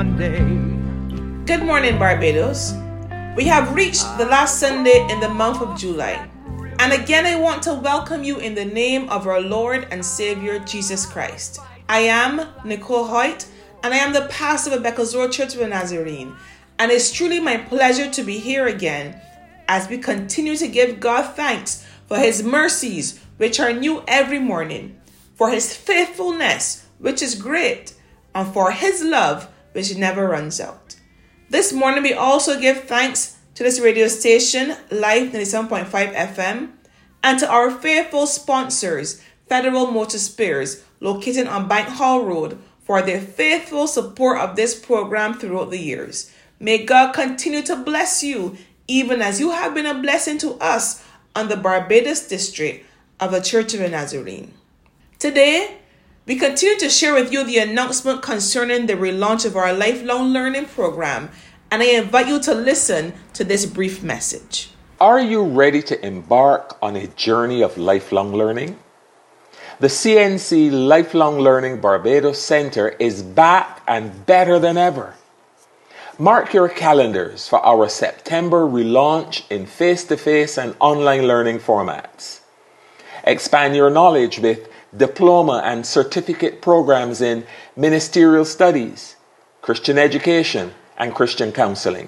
one day. Good morning, Barbados. We have reached the last Sunday in the month of July. And again, I want to welcome you in the name of our Lord and Savior, Jesus Christ. I am Nicole Hoyt, and I am the pastor of Beaconsroad Church of the Nazarene. And it's truly my pleasure to be here again as we continue to give God thanks for His mercies, which are new every morning, for His faithfulness, which is great, and for His love, which never runs out. This morning, we also give thanks to this radio station, Life 97.5 FM, and to our faithful sponsors, Federal Motor Spares, located on Bank Hall Road, for their faithful support of this program throughout the years. May God continue to bless you, even as you have been a blessing to us on the Barbados district of the Church of the Nazarene. Today, we continue to share with you the announcement concerning the relaunch of our lifelong learning program, and I invite you to listen to this brief message. Are you ready to embark on a journey of lifelong learning? The CNC Lifelong Learning Barbados Center is back and better than ever. Mark your calendars for our September relaunch in face-to-face and online learning formats. Expand your knowledge with diploma and certificate programs in ministerial studies, Christian education, and Christian counseling.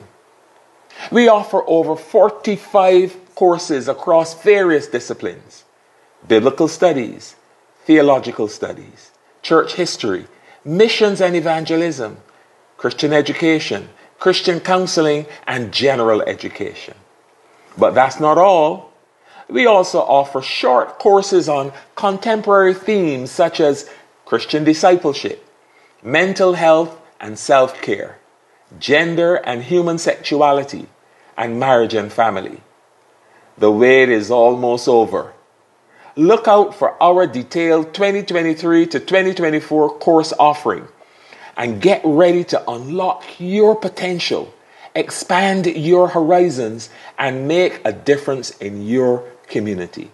We offer over 45 courses across various disciplines: biblical studies, theological studies, church history, missions and evangelism, Christian education, Christian counseling, and general education. But that's not all. We also offer short courses on contemporary themes such as Christian discipleship, mental health and self-care, gender and human sexuality, and marriage and family. The wait is almost over. Look out for our detailed 2023 to 2024 course offering and get ready to unlock your potential, expand your horizons, and make a difference in your community.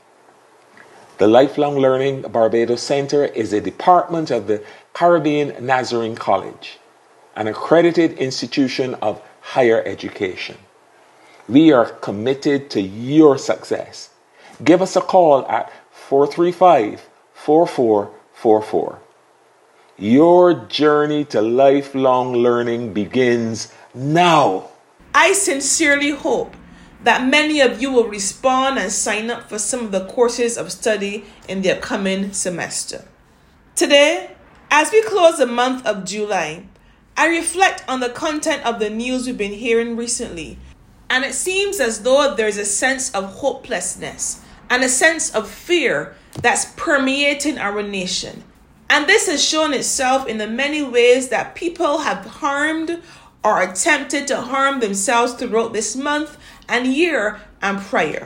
The Lifelong Learning Barbados Center is a department of the Caribbean Nazarene College, an accredited institution of higher education. We are committed to your success. Give us a call at 435-4444. Your journey to lifelong learning begins now. I sincerely hope that many of you will respond and sign up for some of the courses of study in the upcoming semester. Today, as we close the month of July, I reflect on the content of the news we've been hearing recently, and it seems as though there's a sense of hopelessness and a sense of fear that's permeating our nation. And this has shown itself in the many ways that people have harmed or attempted to harm themselves throughout this month and year and prior.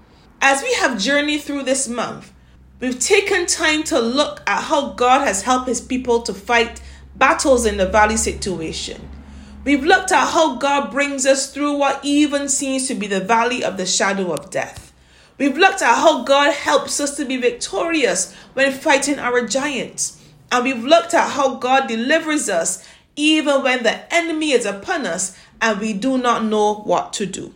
As we have journeyed through this month, we've taken time to look at how God has helped His people to fight battles in the valley situation. We've looked at how God brings us through what even seems to be the valley of the shadow of death. We've looked at how God helps us to be victorious when fighting our giants. And we've looked at how God delivers us even when the enemy is upon us and we do not know what to do.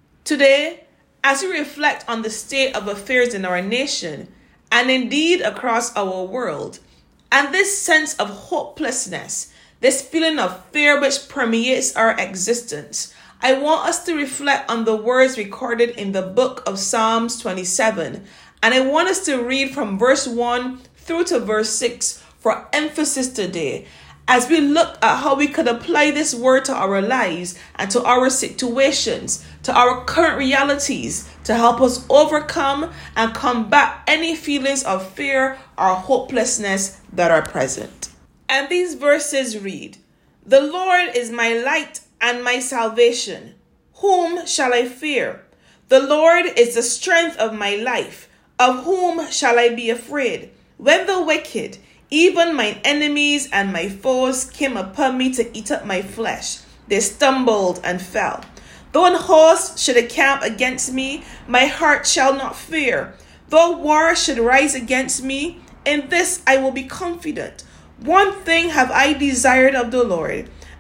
Today, as we reflect on the state of affairs in our nation, and indeed across our world, and this sense of hopelessness, this feeling of fear which permeates our existence, I want us to reflect on the words recorded in the book of Psalms 27, and I want us to read from verse 1 through to verse 6 for emphasis today, as we look at how we could apply this word to our lives and to our situations, to our current realities, to help us overcome and combat any feelings of fear or hopelessness that are present. And these verses read, "The Lord is my light and my salvation. Whom shall I fear? The Lord is the strength of my life. Of whom shall I be afraid? When the wicked, even mine enemies and my foes, came upon me to eat up my flesh, they stumbled and fell. Though an host should encamp against me, my heart shall not fear. Though war should rise against me, in this I will be confident. One thing have I desired of the Lord,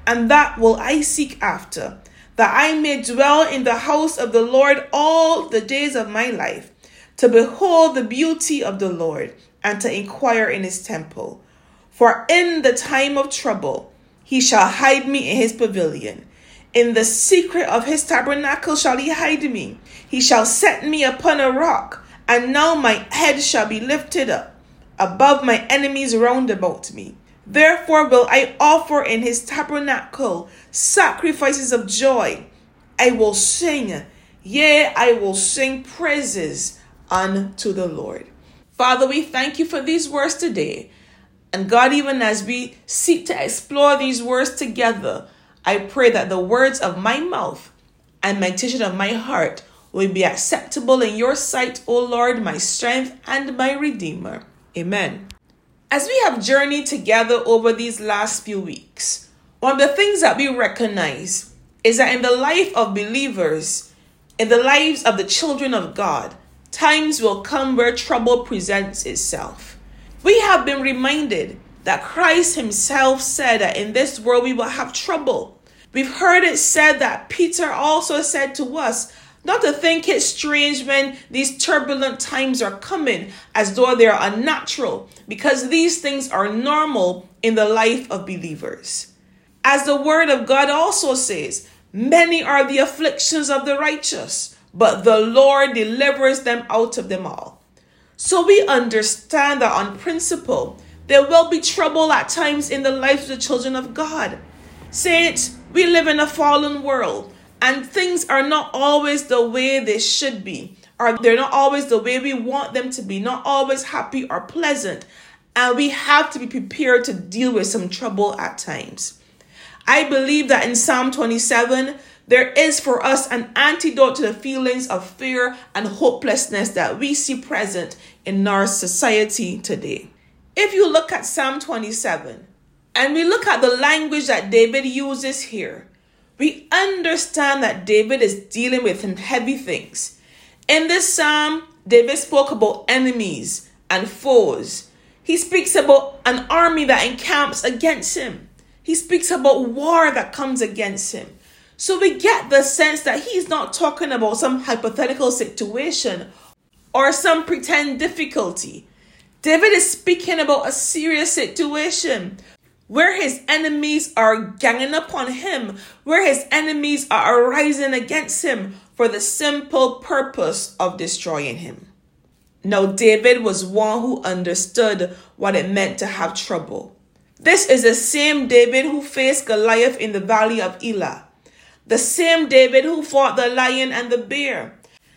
and that will I seek after, that I may dwell in the house of the Lord all the days of my life, to behold the beauty of the Lord, and to inquire in his temple. For in the time of trouble he shall hide me in his pavilion. In the secret of his tabernacle shall he hide me. He shall set me upon a rock, and now my head shall be lifted up above my enemies round about me. Therefore will I offer in his tabernacle sacrifices of joy. I will sing, yea, I will sing praises unto the Lord. Father, we thank you for these words today. And God, even as we seek to explore these words together, I pray that the words of my mouth and meditation of my heart will be acceptable in your sight, O Lord, my strength and my Redeemer. Amen. As we have journeyed together over these last few weeks, one of the things that we recognize is that in the life of believers, in the lives of the children of God, times will come where trouble presents itself. We have been reminded that Christ himself said that in this world we will have trouble. We've heard it said that Peter also said to us not to think it strange when these turbulent times are coming as though they are unnatural, because these things are normal in the life of believers. As the word of God also says, many are the afflictions of the righteous, but the Lord delivers them out of them all. So we understand that on principle, there will be trouble at times in the lives of the children of God. Saints, we live in a fallen world, and things are not always the way they should be, or they're not always the way we want them to be, not always happy or pleasant, and we have to be prepared to deal with some trouble at times. I believe that in Psalm 27, there is for us an antidote to the feelings of fear and hopelessness that we see present in our society today. If you look at Psalm 27 and we look at the language that David uses here, we understand that David is dealing with some heavy things. In this psalm, David spoke about enemies and foes. He speaks about an army that encamps against him. He speaks about war that comes against him. So we get the sense that he's not talking about some hypothetical situation or some pretend difficulty. David is speaking about a serious situation where his enemies are ganging up on him, where his enemies are arising against him for the simple purpose of destroying him. Now, David was one who understood what it meant to have trouble. This is the same David who faced Goliath in the valley of Elah. The same David who fought the lion and the bear.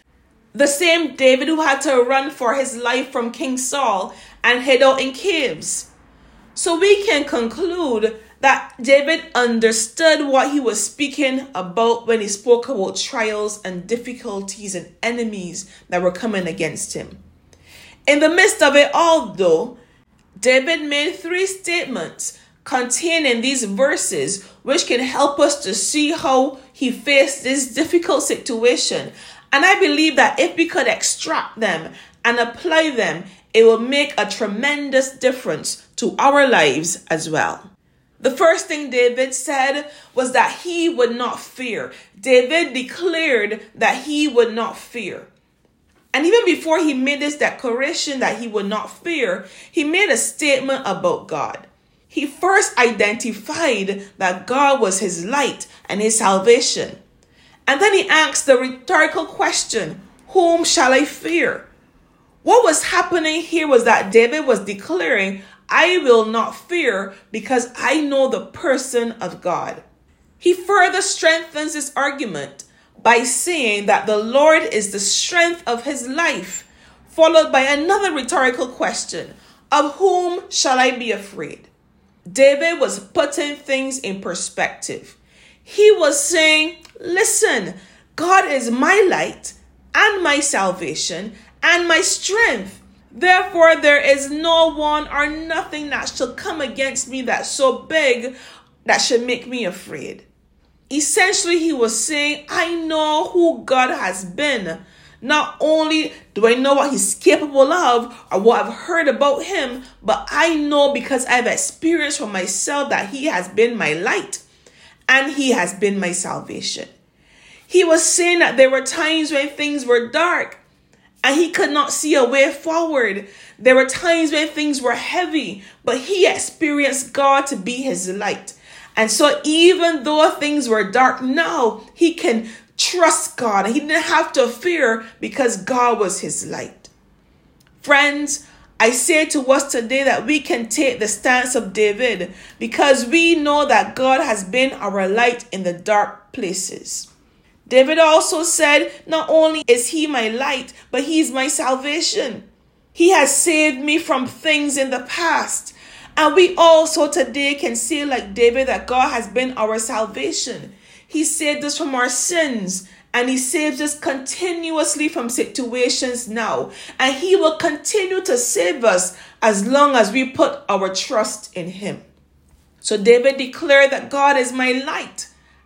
The same David who had to run for his life from King Saul and hid out in caves. So we can conclude that David understood what he was speaking about when he spoke about trials and difficulties and enemies that were coming against him. In the midst of it all, though, David made 3 statements contained in these verses which can help us to see how he faced this difficult situation. And I believe that if we could extract them and apply them, it will make a tremendous difference to our lives as well. The first thing David said was that he would not fear. David declared that he would not fear. And even before he made this declaration that he would not fear, he made a statement about God. He first identified that God was his light and his salvation. And then he asked the rhetorical question, whom shall I fear? What was happening here was that David was declaring, I will not fear because I know the person of God. He further strengthens his argument by saying that the Lord is the strength of his life, followed by another rhetorical question, of whom shall I be afraid? David was putting things in perspective. He was saying, listen, God is my light and my salvation and my strength. Therefore, there is no one or nothing that shall come against me that's so big that should make me afraid. Essentially, he was saying, I know who God has been. Not only do I know what he's capable of or what I've heard about him, but I know because I've experienced for myself that he has been my light. and he has been my salvation. He was saying that there were times when things were dark and he could not see a way forward. There were times when things were heavy, but he experienced God to be his light. And so even though things were dark now, he can trust God. He didn't have to fear because God was his light. Friends, I say to us today that we can take the stance of David because we know that God has been our light in the dark places. David also said, not only is he my light, but he's my salvation. He has saved me from things in the past. And we also today can say like David that God has been our salvation. He saved us from our sins and he saves us continuously from situations now. And he will continue to save us as long as we put our trust in him. So David declared that God is my light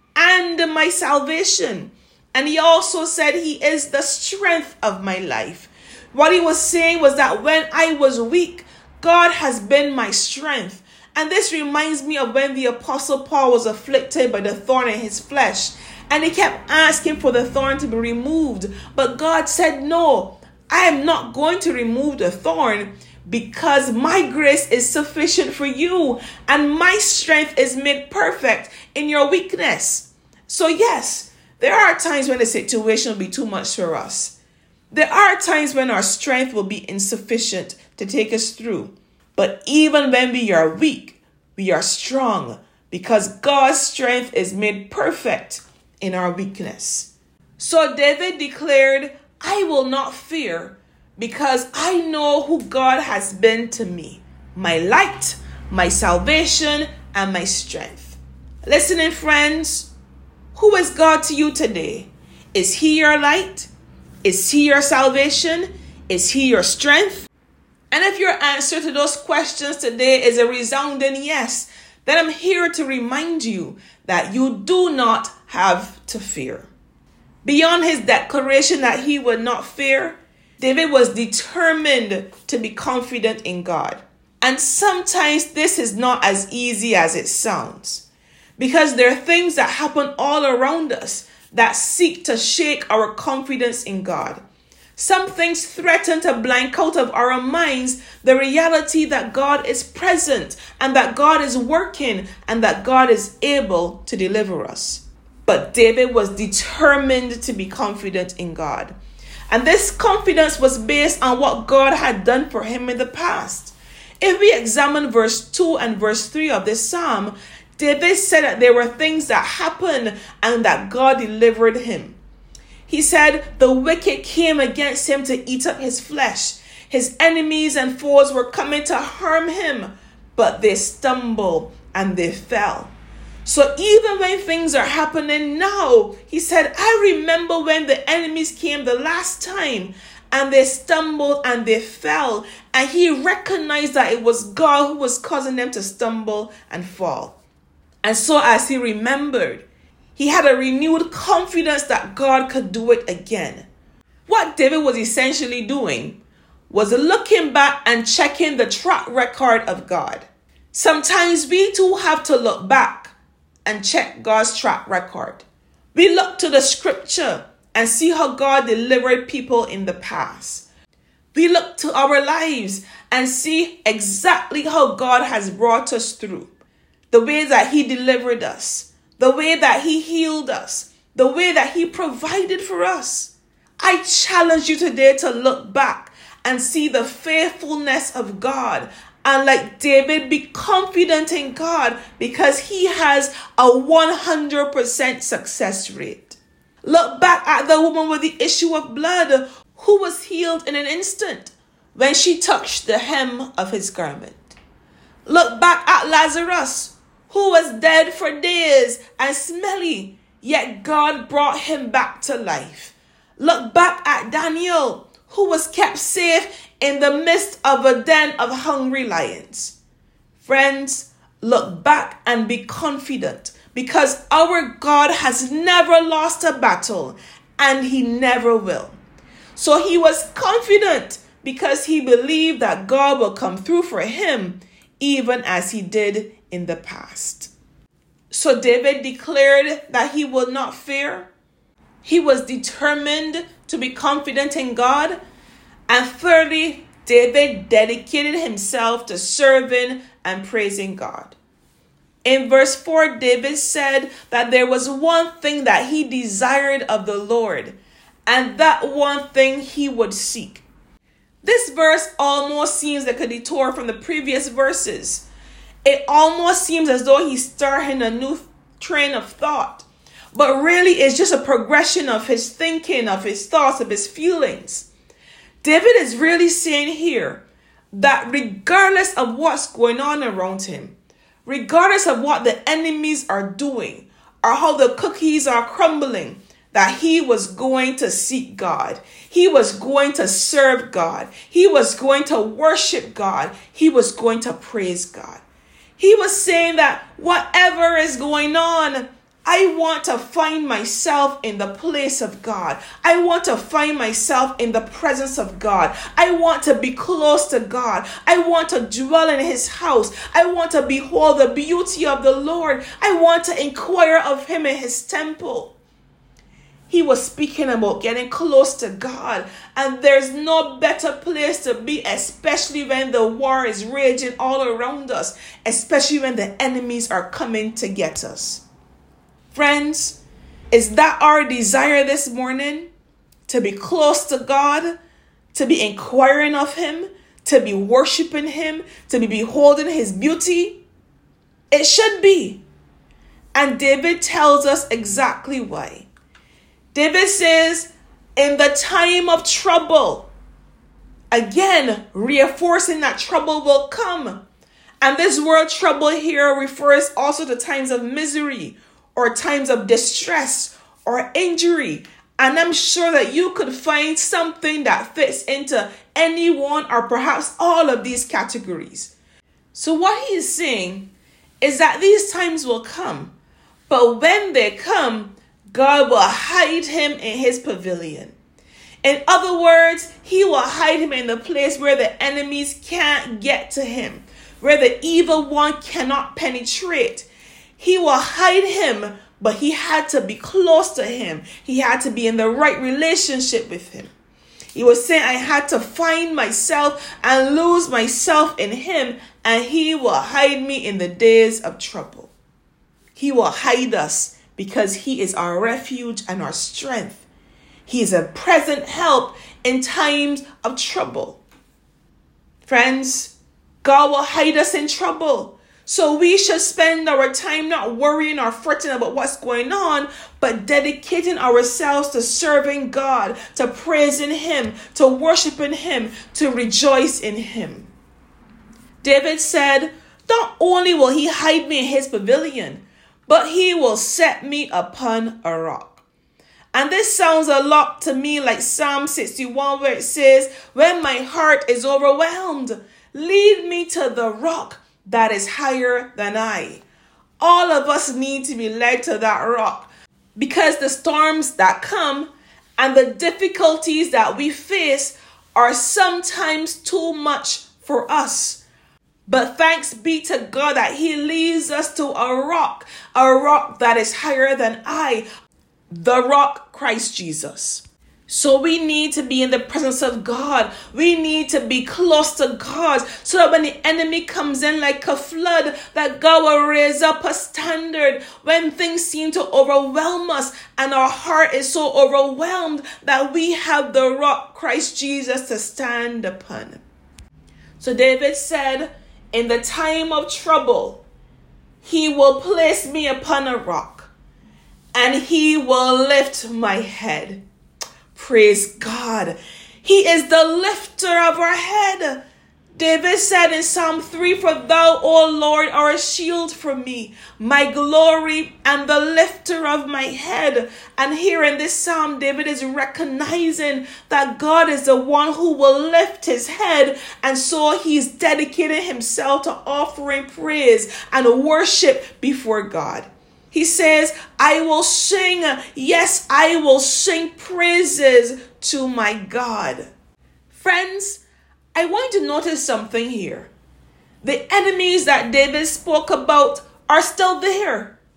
and my salvation. And he also said he is the strength of my life. What he was saying was that when I was weak, God has been my strength. And this reminds me of when the Apostle Paul was afflicted by the thorn in his flesh. And he kept asking for the thorn to be removed. But God said, no, I am not going to remove the thorn because my grace is sufficient for you. And my strength is made perfect in your weakness. So yes, there are times when the situation will be too much for us. There are times when our strength will be insufficient to take us through. But even when we are weak, we are strong because God's strength is made perfect in our weakness. So David declared, I will not fear because I know who God has been to me, my light, my salvation, and my strength. Listening friends, who is God to you today? Is he your light? Is he your salvation? Is he your strength? And if your answer to those questions today is a resounding yes, then I'm here to remind you that you do not have to fear. Beyond his declaration that he would not fear, David was determined to be confident in God. And sometimes this is not as easy as it sounds, because there are things that happen all around us that seek to shake our confidence in God. Some things threaten to blank out of our minds the reality that God is present and that God is working and that God is able to deliver us. But David was determined to be confident in God. And this confidence was based on what God had done for him in the past. If we examine verse 2 and verse 3 of this psalm, David said that there were things that happened and that God delivered him. He said the wicked came against him to eat up his flesh. His enemies and foes were coming to harm him, but they stumbled and they fell. So even when things are happening now, he said, I remember when the enemies came the last time and they stumbled and they fell. And he recognized that it was God who was causing them to stumble and fall. And so as he remembered, he had a renewed confidence that God could do it again. What David was essentially doing was looking back and checking the track record of God. Sometimes we too have to look back and check God's track record. We look to the scripture and see how God delivered people in the past. We look to our lives and see exactly how God has brought us through. The way that he delivered us, the way that he healed us, the way that he provided for us. I challenge you today to look back and see the faithfulness of God. And like David, be confident in God because he has a 100% success rate. Look back at the woman with the issue of blood who was healed in an instant when she touched the hem of his garment. Look back at Lazarus, who was dead for days and smelly, yet God brought him back to life. Look back at Daniel, who was kept safe in the midst of a den of hungry lions. Friends, look back and be confident because our God has never lost a battle and he never will. So he was confident because he believed that God will come through for him even as he did in the past. So David declared that he would not fear. He was determined to be confident in God. And thirdly, David dedicated himself to serving and praising God. In verse 4, David said that there was one thing that he desired of the Lord, and that one thing he would seek. This verse almost seems like a detour from the previous verses. It almost seems as though he's starting a new train of thought, but really it's just a progression of his thinking, of his thoughts, of his feelings. David is really saying here that regardless of what's going on around him, regardless of what the enemies are doing or how the cookies are crumbling, that he was going to seek God. He was going to serve God. He was going to worship God. He was going to praise God. He was saying that whatever is going on, I want to find myself in the place of God. I want to find myself in the presence of God. I want to be close to God. I want to dwell in his house. I want to behold the beauty of the Lord. I want to inquire of him in his temple. He was speaking about getting close to God. And there's no better place to be, especially when the war is raging all around us, especially when the enemies are coming to get us. Friends, is that our desire this morning? To be close to God, to be inquiring of him, to be worshiping him, to be beholding his beauty? It should be. And David tells us exactly why. David says, in the time of trouble, again, reinforcing that trouble will come. And this word trouble here refers also to times of misery or times of distress or injury. And I'm sure that you could find something that fits into any one or perhaps all of these categories. So what he is saying is that these times will come, but when they come, God will hide him in his pavilion. In other words, he will hide him in the place where the enemies can't get to him, where the evil one cannot penetrate. He will hide him, but he had to be close to him. He had to be in the right relationship with him. He was saying, I had to find myself and lose myself in him, and he will hide me in the days of trouble. He will hide us because he is our refuge and our strength. He is a present help in times of trouble. Friends, God will hide us in trouble. So we should spend our time not worrying or fretting about what's going on, but dedicating ourselves to serving God, to praising him, to worshiping him, to rejoice in him. David said, not only will he hide me in his pavilion, but he will set me upon a rock. And this sounds a lot to me like Psalm 61, where it says, when my heart is overwhelmed, lead me to the rock that is higher than I. All of us need to be led to that rock, because the storms that come and the difficulties that we face are sometimes too much for us. But thanks be to God that he leads us to a rock that is higher than I, the rock, Christ Jesus. So we need to be in the presence of God. We need to be close to God so that when the enemy comes in like a flood, that God will raise up a standard when things seem to overwhelm us and our heart is so overwhelmed that we have the rock, Christ Jesus, to stand upon. So David said, in the time of trouble, he will place me upon a rock and he will lift my head. Praise God. He is the lifter of our head. David said in Psalm 3, for thou, O Lord, are a shield for me, my glory and the lifter of my head. And here in this psalm, David is recognizing that God is the one who will lift his head. And so he's dedicated himself to offering praise and worship before God. He says, I will sing, yes, I will sing praises to my God. Friends, I want you to notice something here. The enemies that David spoke about are still there.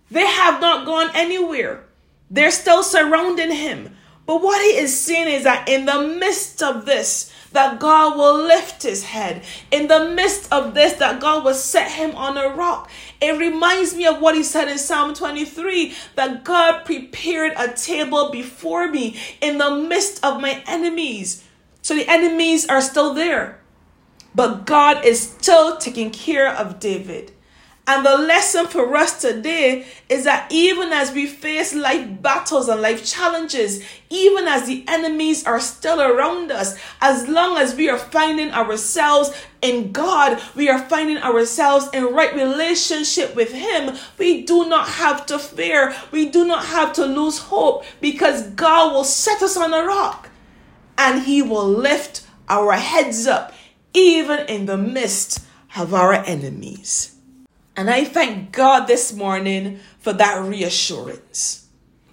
They have not gone anywhere. They're still surrounding him. But what he is saying is that in the midst of this, that God will lift his head. In the midst of this, that God will set him on a rock. It reminds me of what he said in Psalm 23, that God prepared a table before me in the midst of my enemies. So the enemies are still there, but God is still taking care of David. And the lesson for us today is that even as we face life battles and life challenges, even as the enemies are still around us, as long as we are finding ourselves in God, we are finding ourselves in right relationship with him, we do not have to fear. We do not have to lose hope, because God will set us on a rock and he will lift our heads up even in the midst of our enemies. And I thank God this morning for that reassurance.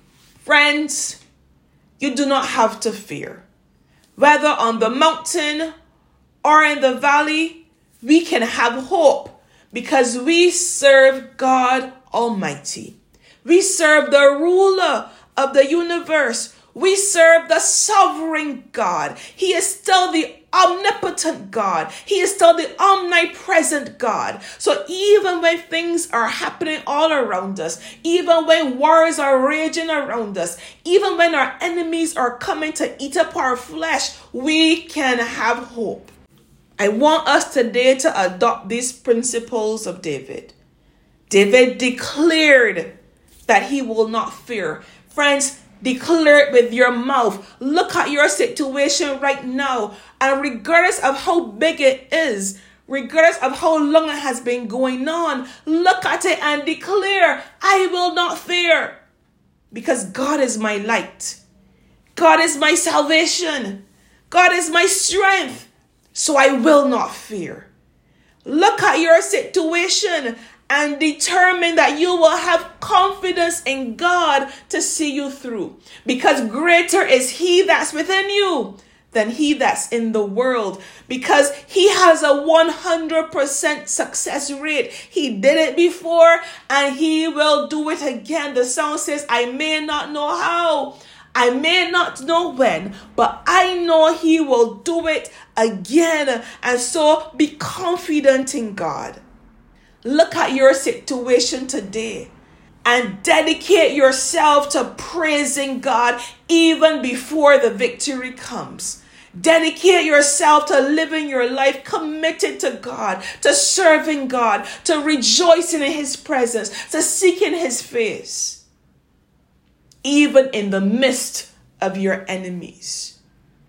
Friends, you do not have to fear. Whether on the mountain or in the valley, we can have hope because we serve God Almighty. We serve the ruler of the universe. We serve the sovereign God. He is still the omnipotent God. He is still the omnipresent God. So even when things are happening all around us, even when wars are raging around us, even when our enemies are coming to eat up our flesh, we can have hope. I want us today to adopt these principles of David. David declared that he will not fear. Friends, declare it with your mouth. Look at your situation right now, and regardless of how big it is, regardless of how long it has been going on, look at it and declare, I will not fear, because God is my light. God is my salvation. God is my strength. So I will not fear. Look at your situation and determine that you will have confidence in God to see you through. Because greater is he that's within you than he that's in the world. Because he has a 100% success rate. He did it before and he will do it again. The song says, I may not know how, I may not know when, but I know he will do it again. And so be confident in God. Look at your situation today and dedicate yourself to praising God even before the victory comes. Dedicate yourself to living your life committed to God, to serving God, to rejoicing in his presence, to seeking his face, even in the midst of your enemies.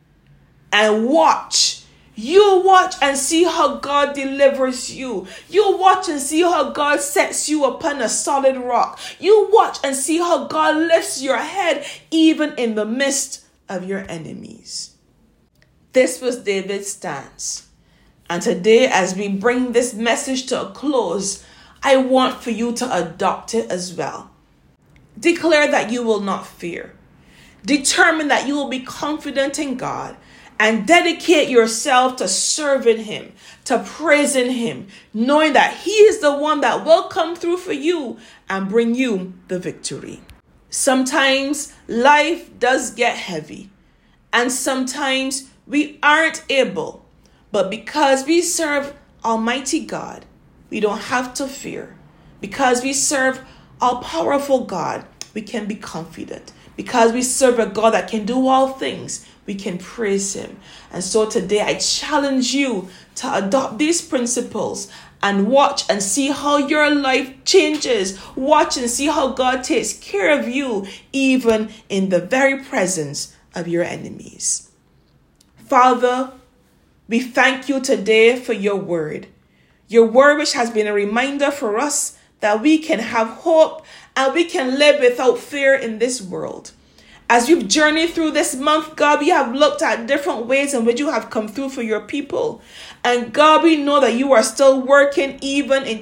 And watch. You watch and see how God delivers you. You watch and see how God sets you upon a solid rock. You watch and see how God lifts your head even in the midst of your enemies. This was David's stance. And today, as we bring this message to a close, I want for you to adopt it as well. Declare that you will not fear. Determine that you will be confident in God. And dedicate yourself to serving him, to praising him, knowing that he is the one that will come through for you and bring you the victory. Sometimes life does get heavy, and sometimes we aren't able. But because we serve Almighty God, we don't have to fear. Because we serve all-powerful God, we can be confident. Because we serve a God that can do all things, we can praise him. And so today I challenge you to adopt these principles and watch and see how your life changes. Watch and see how God takes care of you even in the very presence of your enemies. Father, we thank you today for your word. Your word which has been a reminder for us that we can have hope and we can live without fear in this world. As we've journeyed through this month, God, we have looked at different ways in which you have come through for your people. And God, we know that you are still working even in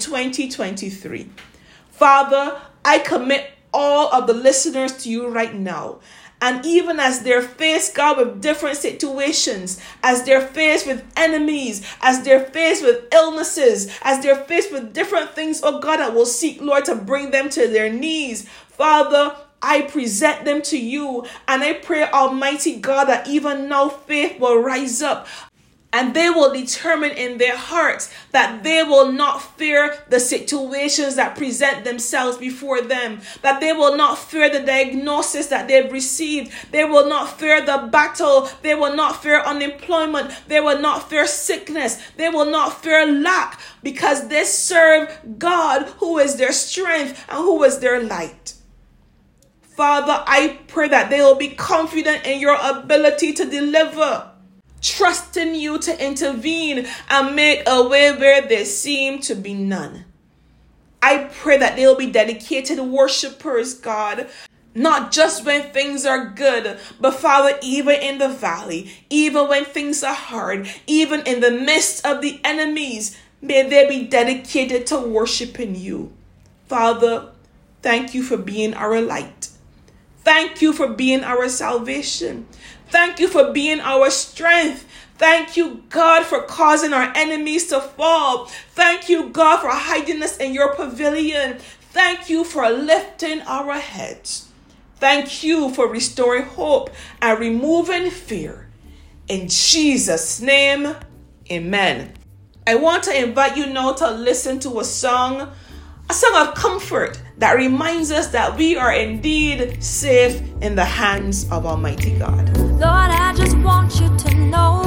2023. Father, I commit all of the listeners to you right now. And even as they're faced, God, with different situations, as they're faced with enemies, as they're faced with illnesses, as they're faced with different things, oh God, that will seek, Lord, to bring them to their knees. Father, I present them to you, and I pray, Almighty God, that even now faith will rise up. And they will determine in their hearts that they will not fear the situations that present themselves before them. That they will not fear the diagnosis that they've received. They will not fear the battle. They will not fear unemployment. They will not fear sickness. They will not fear lack, because they serve God, who is their strength and who is their light. Father, I pray that they will be confident in your ability to deliver, trusting you to intervene and make a way where there seem to be none. I pray that they'll be dedicated worshipers, God, not just when things are good, but Father, even in the valley, even when things are hard, even in the midst of the enemies, may they be dedicated to worshiping you. Father, thank you for being our light. Thank you for being our salvation. Thank you for being our strength. Thank you, God, for causing our enemies to fall. Thank you, God, for hiding us in your pavilion. Thank you for lifting our heads. Thank you for restoring hope and removing fear. In Jesus' name, amen. I want to invite you now to listen to a song of comfort that reminds us that we are indeed safe in the hands of Almighty God. Lord, I just want you to know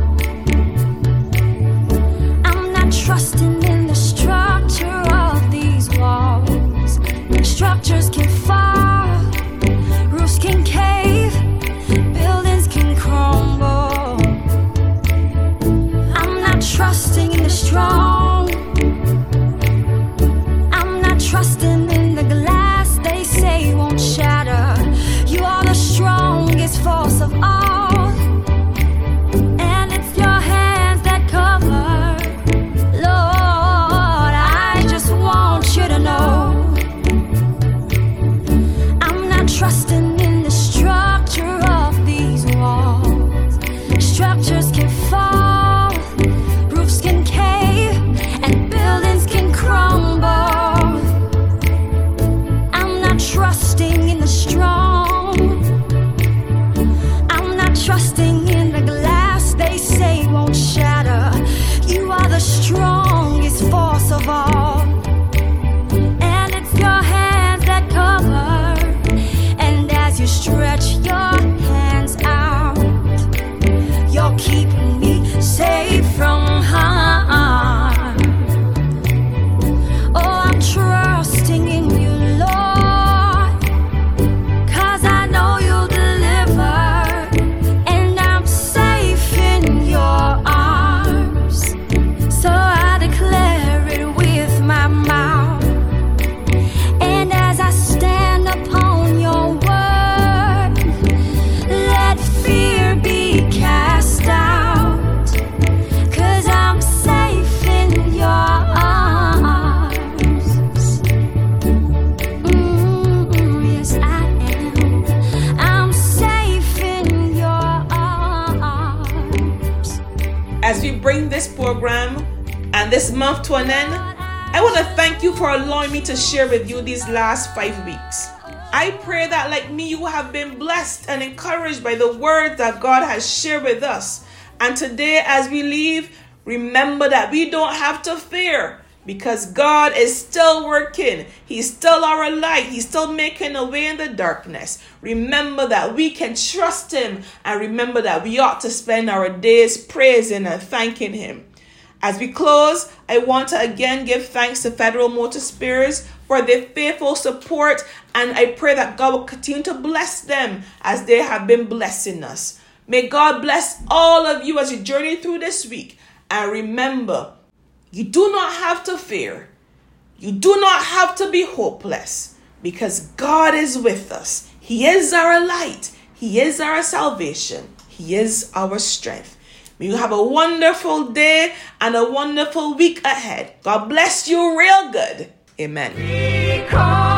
I'm not trusting in the structure of these walls. Structures can fall, roofs can cave, buildings can crumble. I'm not trusting in the strong. Trusting in the glass they say won't shatter. You are the strongest force of all, and it's your hands that cover. Lord, I just want you to know I'm not trusting in the structure of these walls. Structures can fall, roofs can cave, and buildings can crumble. Trusting in the strong. I'm not trusting in the glass they say won't shatter. You are the strongest force of all, and it's your hands that cover. And as you stretch your hands out, you're keeping me safe from harm. Oh, I'm trusting in you, Lord. Bring this program and this month to an end, I want to thank you for allowing me to share with you these last 5 weeks. I pray that, like me, you have been blessed and encouraged by the words that God has shared with us. And today, as we leave, remember that we don't have to fear, because God is still working. He's still our light. He's still making a way in the darkness. Remember that we can trust Him, and remember that we ought to spend our days praising and thanking Him. As we close, I want to again give thanks to Federal Motor Spares for their faithful support, and I pray that God will continue to bless them as they have been blessing us. May God bless all of you as you journey through this week. And remember, you do not have to fear. You do not have to be hopeless, because God is with us. He is our light. He is our salvation. He is our strength. May you have a wonderful day and a wonderful week ahead. God bless you real good. Amen.